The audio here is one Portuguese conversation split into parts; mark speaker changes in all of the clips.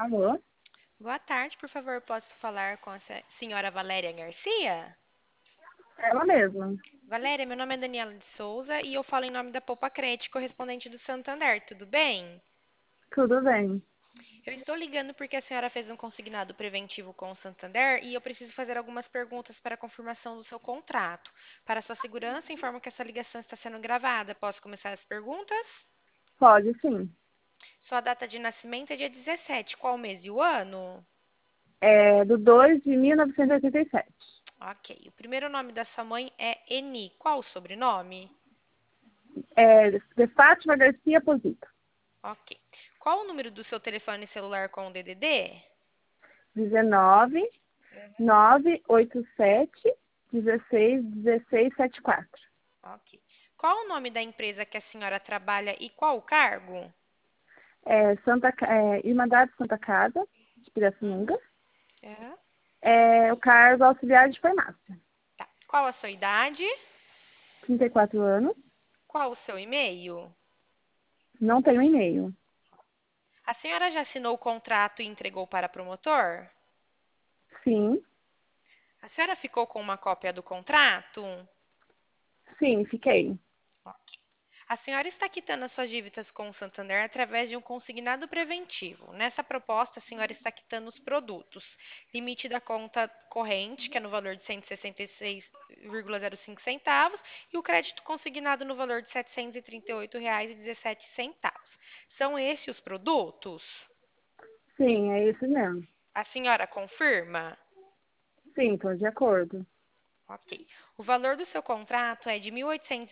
Speaker 1: Alô?
Speaker 2: Boa tarde, por favor, posso falar com a senhora Valéria Garcia?
Speaker 1: Ela mesma.
Speaker 2: Valéria, meu nome é Daniela de Souza e eu falo em nome da Poupa Crédito, correspondente do Santander, tudo bem?
Speaker 1: Tudo bem.
Speaker 2: Eu estou ligando porque a senhora fez um consignado preventivo com o Santander e eu preciso fazer algumas perguntas para a confirmação do seu contrato. Para sua segurança, informo que essa ligação está sendo gravada. Posso começar as perguntas?
Speaker 1: Pode sim.
Speaker 2: Sua data de nascimento é dia 17. Qual o mês e o ano?
Speaker 1: É do 2 de 1987.
Speaker 2: Ok. O primeiro nome da sua mãe é Eni. Qual o sobrenome?
Speaker 1: É de Fátima Garcia Posito.
Speaker 2: Ok. Qual o número do seu telefone celular com o DDD?
Speaker 1: 19 987 16 16 74.
Speaker 2: Ok. Qual o nome da empresa que a senhora trabalha e qual o cargo?
Speaker 1: Irmandade Santa Casa, de
Speaker 2: Uhum.
Speaker 1: Pirassununga.
Speaker 2: É.
Speaker 1: O cargo auxiliar de farmácia.
Speaker 2: Tá. Qual a sua idade?
Speaker 1: 34 anos.
Speaker 2: Qual o seu e-mail?
Speaker 1: Não tenho e-mail.
Speaker 2: A senhora já assinou o contrato e entregou para promotor?
Speaker 1: Sim,
Speaker 2: A senhora ficou com uma cópia do contrato?
Speaker 1: sim, fiquei.
Speaker 2: A senhora está quitando as suas dívidas com o Santander através de um consignado preventivo. Nessa proposta, a senhora está quitando os produtos. Limite da conta corrente, que é no valor de 166,05 centavos, e o crédito consignado no valor de R$ 738,17. São esses os produtos?
Speaker 1: Sim, é isso mesmo.
Speaker 2: A senhora confirma?
Speaker 1: Sim, estou de acordo.
Speaker 2: Ok. O valor do seu contrato é de R$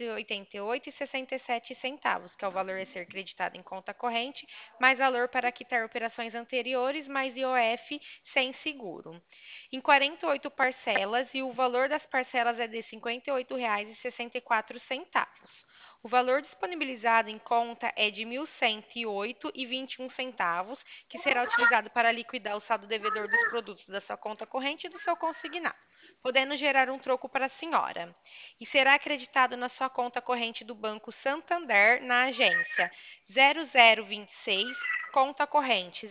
Speaker 2: 1.888,67 que é o valor a ser creditado em conta corrente, mais valor para quitar operações anteriores, mais IOF sem seguro. Em 48 parcelas e o valor das parcelas é de R$ 58,64. O valor disponibilizado em conta é de R$ 1.108,21, que será utilizado para liquidar o saldo devedor dos produtos da sua conta corrente e do seu consignado, podendo gerar um troco para a senhora. E será acreditado na sua conta corrente do Banco Santander, na agência 0026, conta corrente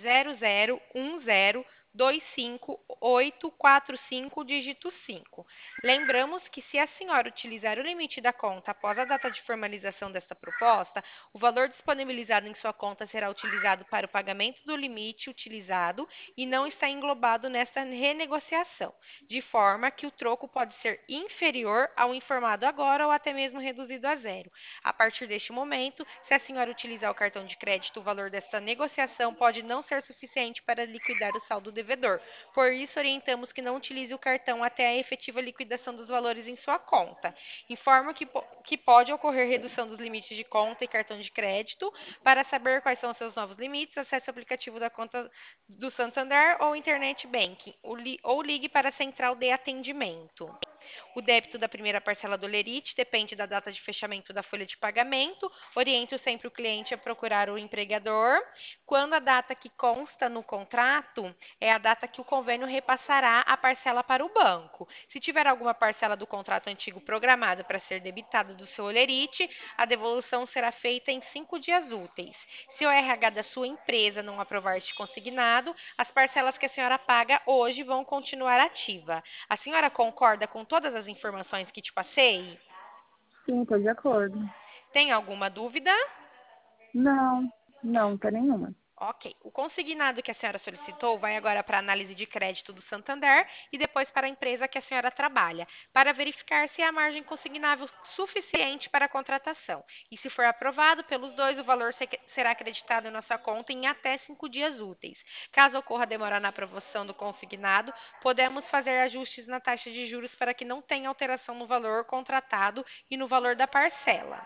Speaker 2: 0010258845, dígito 5. Lembramos que se a senhora utilizar o limite da conta após a data de formalização desta proposta, o valor disponibilizado em sua conta será utilizado para o pagamento do limite utilizado e não está englobado nesta renegociação, de forma que o troco pode ser inferior ao informado agora ou até mesmo reduzido a zero. A partir deste momento, se a senhora utilizar o cartão de crédito, o valor desta negociação pode não ser suficiente para liquidar o saldo devedor. Por isso, orientamos que não utilize o cartão até a efetiva liquidação dos valores em sua conta. Informo que pode ocorrer redução dos limites de conta e cartão de crédito. Para saber quais são os seus novos limites, acesse o aplicativo da conta do Santander ou Internet Banking, ou ligue para a central de atendimento. O débito da primeira parcela do Lerite depende da data de fechamento da folha de pagamento. Oriento sempre o cliente a procurar o empregador. Quando a data que consta no contrato é a data que o convênio repassará a parcela para o banco. Se tiver alguma parcela do contrato antigo programada para ser debitada do seu Lerite, a devolução será feita em 5 dias úteis. Se o RH da sua empresa não aprovar este consignado, as parcelas que a senhora paga hoje vão continuar ativa. A senhora concorda com todas as informações que te passei?
Speaker 1: Sim, estou de acordo.
Speaker 2: Tem alguma dúvida?
Speaker 1: Não, não tem nenhuma.
Speaker 2: Ok. O consignado que a senhora solicitou vai agora para a análise de crédito do Santander e depois para a empresa que a senhora trabalha, para verificar se há margem consignável suficiente para a contratação. E se for aprovado pelos dois, o valor será acreditado na sua conta em até 5 dias úteis. Caso ocorra demora na aprovação do consignado, podemos fazer ajustes na taxa de juros para que não tenha alteração no valor contratado e no valor da parcela.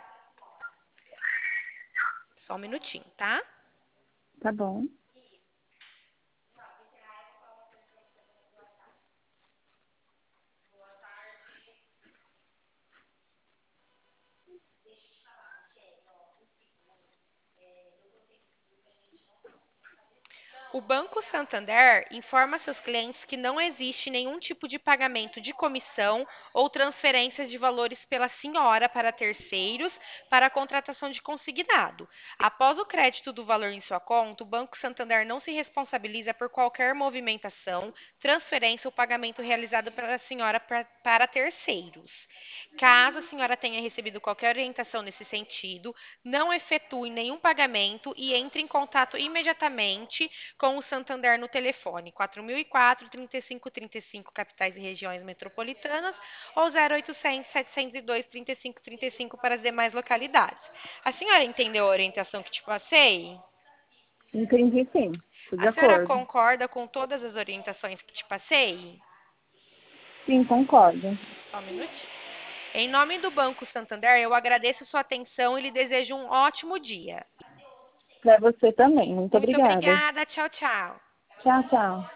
Speaker 2: Só um minutinho, tá?
Speaker 1: Tá bom.
Speaker 2: O Banco Santander informa seus clientes que não existe nenhum tipo de pagamento de comissão ou transferências de valores pela senhora para terceiros para a contratação de consignado. Após o crédito do valor em sua conta, o Banco Santander não se responsabiliza por qualquer movimentação, transferência ou pagamento realizado pela senhora para terceiros. Caso a senhora tenha recebido qualquer orientação nesse sentido, não efetue nenhum pagamento e entre em contato imediatamente com o Santander no telefone 4004 3535, capitais e regiões metropolitanas, ou 0800 702 3535 para as demais localidades. A senhora entendeu a orientação que te passei?
Speaker 1: Entendi, sim. Tô de
Speaker 2: A senhora
Speaker 1: acordo.
Speaker 2: concorda com todas as orientações que te passei?
Speaker 1: Sim, concordo.
Speaker 2: Só um minutinho. Em nome do Banco Santander, eu agradeço sua atenção e lhe desejo um ótimo dia.
Speaker 1: Para você também. Muito
Speaker 2: Muito
Speaker 1: obrigada.
Speaker 2: obrigada. Tchau, tchau.
Speaker 1: Tchau, tchau.